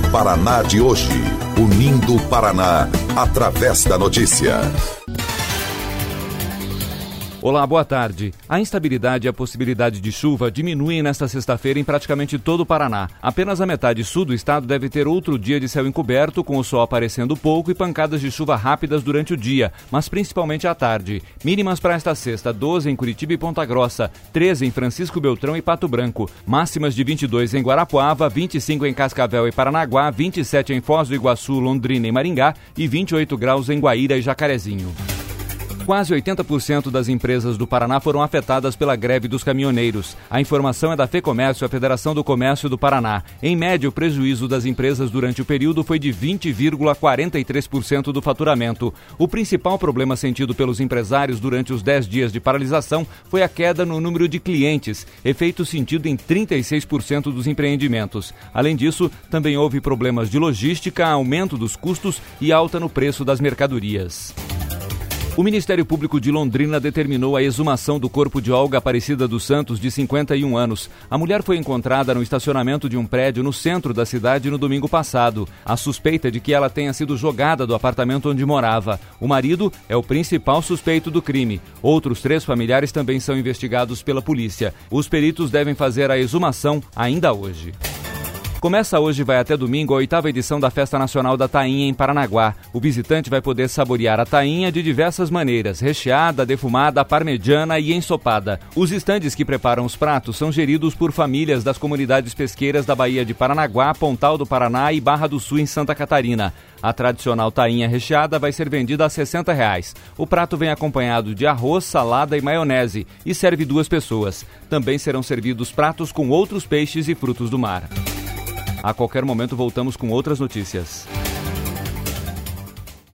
Paraná de hoje, unindo o Paraná através da notícia. Olá, boa tarde. A instabilidade e a possibilidade de chuva diminuem nesta sexta-feira em praticamente todo o Paraná. Apenas a metade sul do estado deve ter outro dia de céu encoberto, com o sol aparecendo pouco e pancadas de chuva rápidas durante o dia, mas principalmente à tarde. Mínimas para esta sexta: 12 em Curitiba e Ponta Grossa, 13 em Francisco Beltrão e Pato Branco, máximas de 22 em Guarapuava, 25 em Cascavel e Paranaguá, 27 em Foz do Iguaçu, Londrina e Maringá e 28 graus em Guaíra e Jacarezinho. Quase 80% das empresas do Paraná foram afetadas pela greve dos caminhoneiros. A informação é da FEComércio, a Federação do Comércio do Paraná. Em média, o prejuízo das empresas durante o período foi de 20,43% do faturamento. O principal problema sentido pelos empresários durante os 10 dias de paralisação foi a queda no número de clientes, efeito sentido em 36% dos empreendimentos. Além disso, também houve problemas de logística, aumento dos custos e alta no preço das mercadorias. O Ministério Público de Londrina determinou a exumação do corpo de Olga Aparecida dos Santos, de 51 anos. A mulher foi encontrada no estacionamento de um prédio no centro da cidade no domingo passado. A suspeita é de que ela tenha sido jogada do apartamento onde morava. O marido é o principal suspeito do crime. Outros 3 familiares também são investigados pela polícia. Os peritos devem fazer a exumação ainda hoje. Começa hoje e vai até domingo a 8ª edição da Festa Nacional da Tainha em Paranaguá. O visitante vai poder saborear a tainha de diversas maneiras: recheada, defumada, parmegiana e ensopada. Os estandes que preparam os pratos são geridos por famílias das comunidades pesqueiras da Baía de Paranaguá, Pontal do Paraná e Barra do Sul, em Santa Catarina. A tradicional tainha recheada vai ser vendida a R$ 60. O prato vem acompanhado de arroz, salada e maionese e serve 2 pessoas. Também serão servidos pratos com outros peixes e frutos do mar. A qualquer momento voltamos com outras notícias.